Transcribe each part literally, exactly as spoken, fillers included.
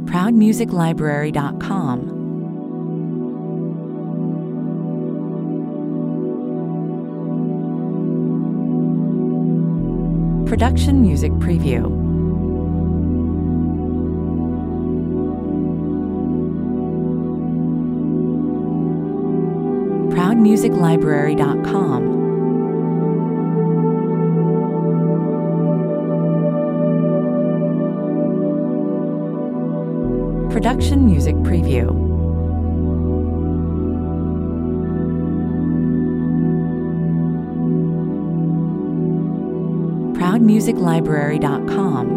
proud music library dot com. Production Music Preview. proud music library dot com. Production Music Preview. proud music library dot com.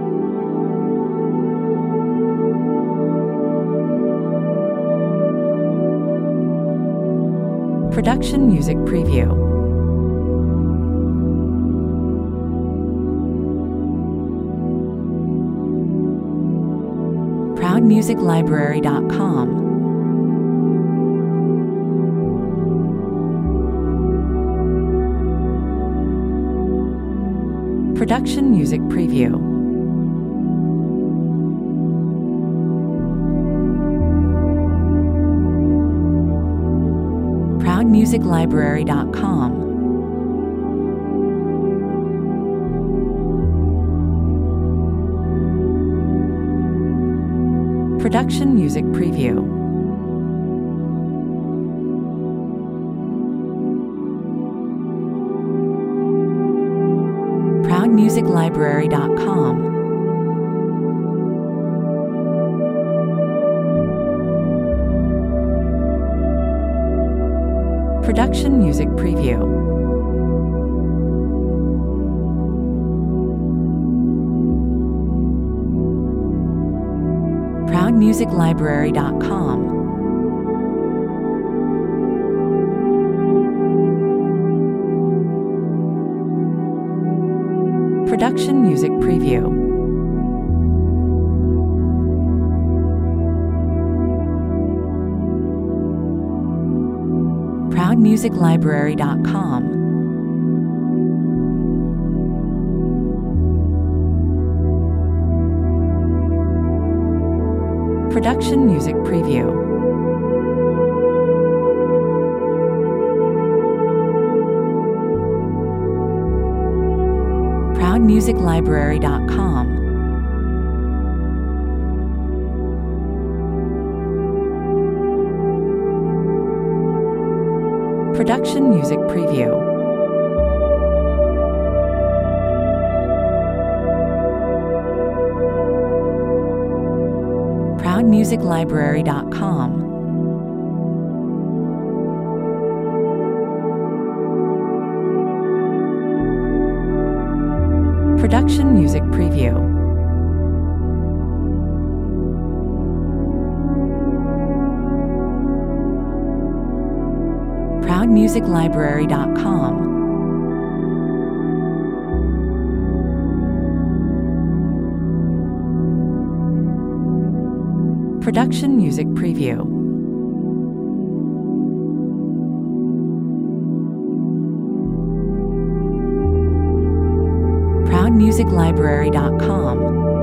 Production Music Preview. proud music library dot com. Production Music Preview. proud music library dot com. Production Music Preview. proud music library dot com. Production Music Preview. proud music library dot com. Production Music Preview. proud music library dot com. Production Music Preview. proud music library dot com. Production Music Preview. proud music library dot com. Production Music Preview. proud music library dot com. Production Music Preview. proud music library dot com.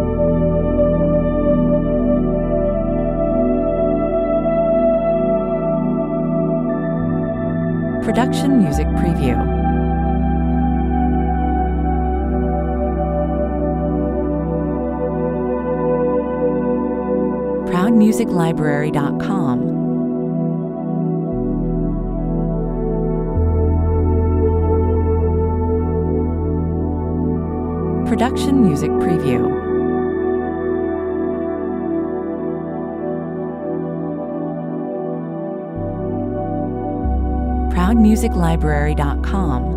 Production Music Preview. proud music library dot com. Production Music Preview. proud music library dot com.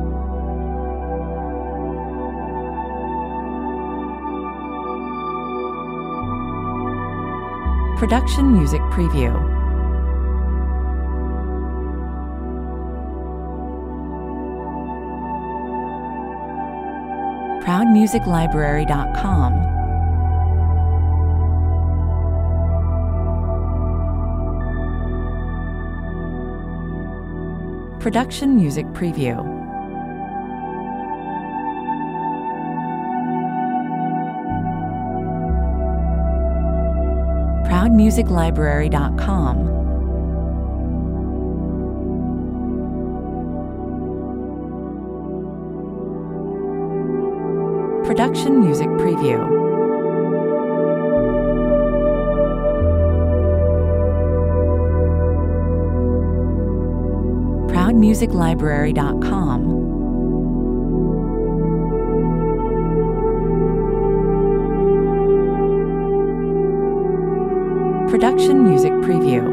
Production Music Preview. proud music library dot com. Production Music Preview. proud music library dot com. Production Music Preview. proud music library dot com. Production Music Preview.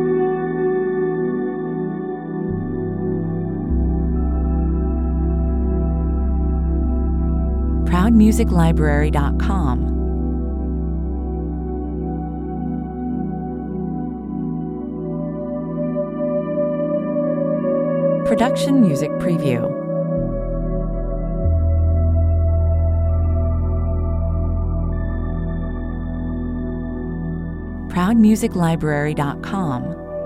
proud music library dot com. Production Music Preview. proud music library dot com.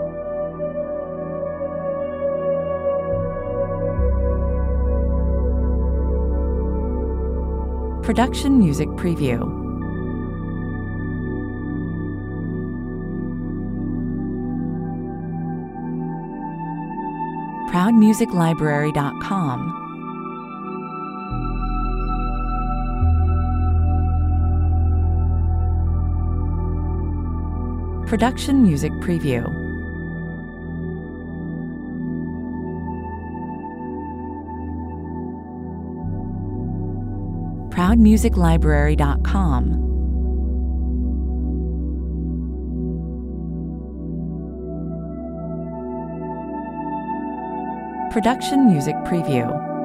Production Music Preview. proud music library dot com. Production Music Preview. proud music library dot com. Production Music Preview.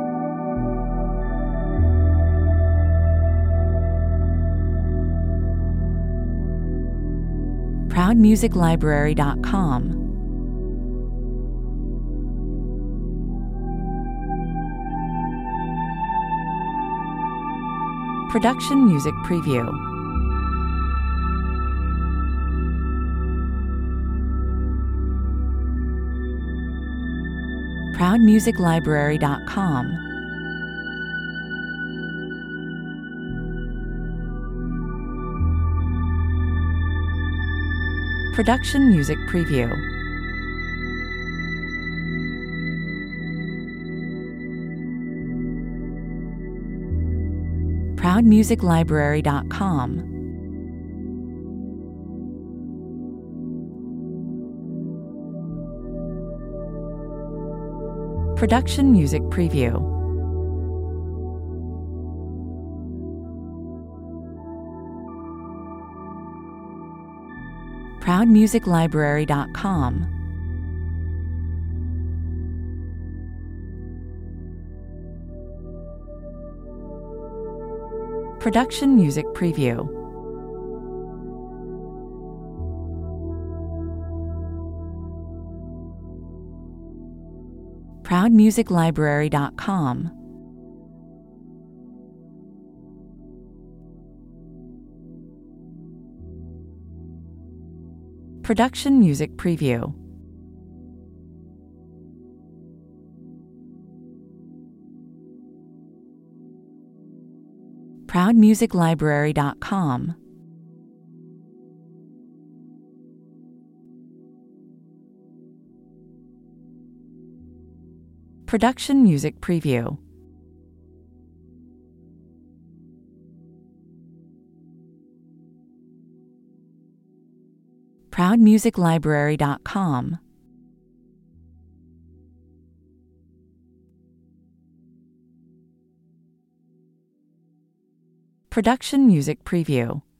proud music library dot com. Production Music Preview. proud music library dot com. Production Music Preview. proud music library dot com. Production Music Preview. proud music library dot com. Production Music Preview. proud music library dot com. Production Music Preview. proud music library dot com. Production Music Preview. proud music library dot com. Production Music Preview.